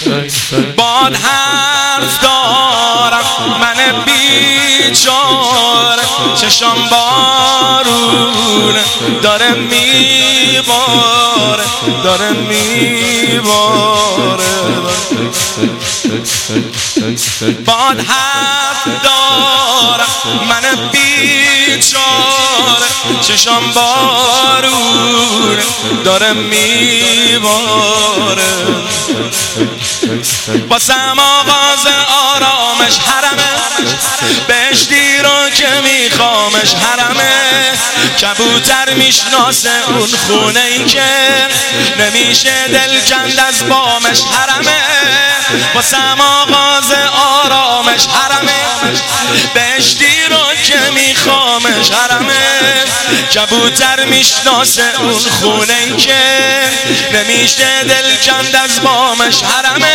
باد حرف دارم من بیچاره، چشام بارون داره میباره، داره میباره. باد حرف دارم من بیچاره، چشام بارون داره میباره. واسم آغاز آرامش حرمه، بهشتی رو که میخوامش حرمه. کبوتر میشناسه اون خونه ای که نمیشه دل کند از بامش حرمه. واسم آغاز آرامش حرمه، بهشتی رو که میخوامش حرمه. کبوتر میشناسه اون خونه ای که نمیشه دل کند از بامش حرمه.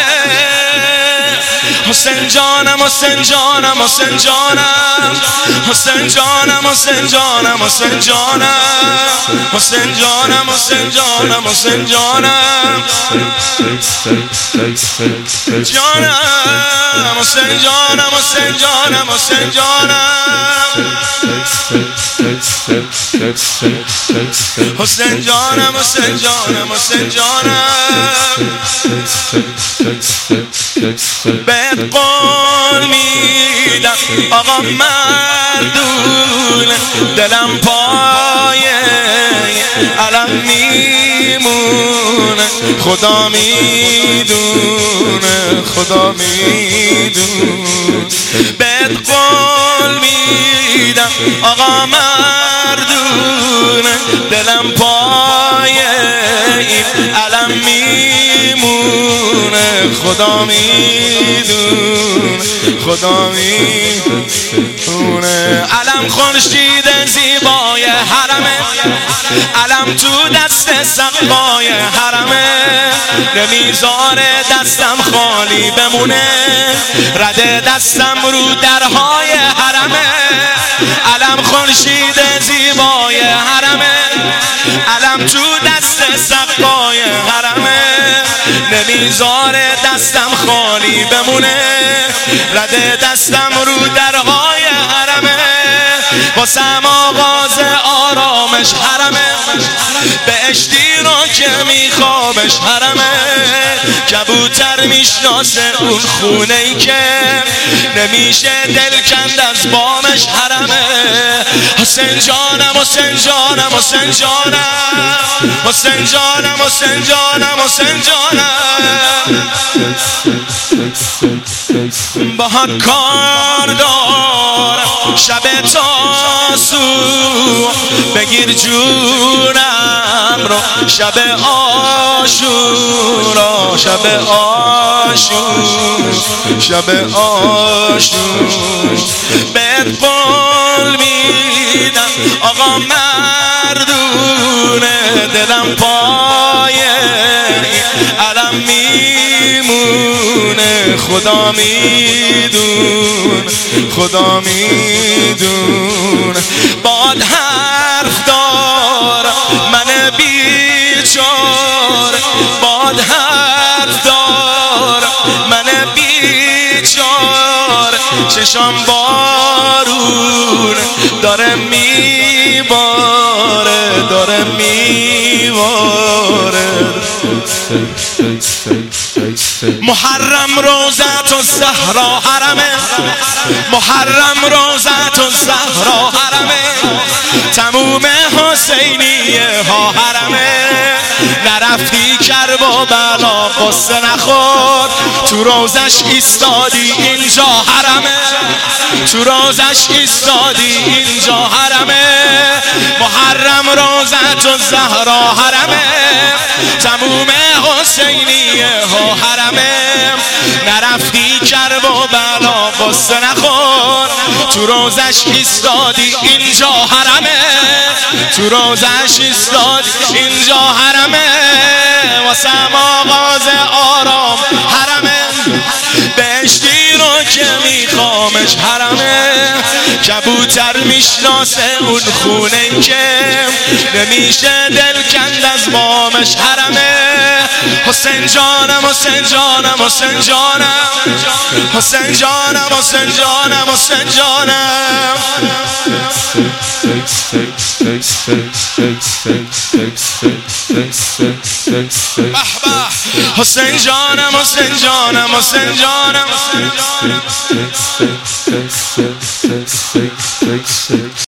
حسین جانم حسین جانم حسین جانم، حسین جانم حسین جانم حسین جانم، حسین جانم حسین جانم حسین جانم، جانم حسین جانم حسین جانم حسین جانم، حسین جانم حسین جانم حسین جانم. بهت قول میدم آقا مردونه، دلم پایه علم میمونه. خدا میدونه خدا میدونه. بهت قول میدم آقا مردونه، دلم پایه این علم میمونه. خدا میدونه خدا میدونه. علم خورشید زیبای حرمه، علم تو دست سقای حرمه. نمیذاره دستم خالی بمونه، رده دستم رو درهای حرمه. علم خورشید زیبای حرمه، علم تو دست سقای حرمه. نمیذاره دستم خالی بمونه، رده دستم رو درهای حرمه. واسم آغاز آرامش حرمه، بهشتی رو که میخوامش حرمه. کبوتر میشناسه اون خونه ای که نمیشه دل کند از بامش حرمه. حسین جانم حسین جانم حسین جانم، حسین جانم حسین جانم حسین جانم. باهات کار دارم شب تاسو، بگیر جونم رو شب آشورا، شب آشور شب آشور. بهت قول میدم آقا مردونه، دلم پایه علم میمونه. خدا میدونه خدا میدونه. باد حرف دارم من بیچاره، باد حرف دارم من بیچاره. چشام بارون داره میباره، داره میباره. محرم روزت الزهرا حرمه، محرم روزت الزهرا حرمه. تموم حسینیه ها حرمه. نرفتی کربلا قصه نخور، تو روزش ایستادی اینجا حرمه، تو روزش ایستادی اینجا حرمه. محرم روزت الزهرا حرمه، تموم حسینیه ها حرمه. نرفتی کربلا قصه نخور، تو روزش ایستادی اینجا حرمه، تو روزش ایستادی اینجا حرمه. واسم آغاز آرام حرمه، بهشتی رو که میخوامش حرمه. کبوتر میشناسه اون خونه که نمیشه دل کند از بامش حرمه. حسین جانم حسین جانم حسین جانم حسین جانم حسین جانم حسین جانم حسین جانم حسین جانم حسین جانم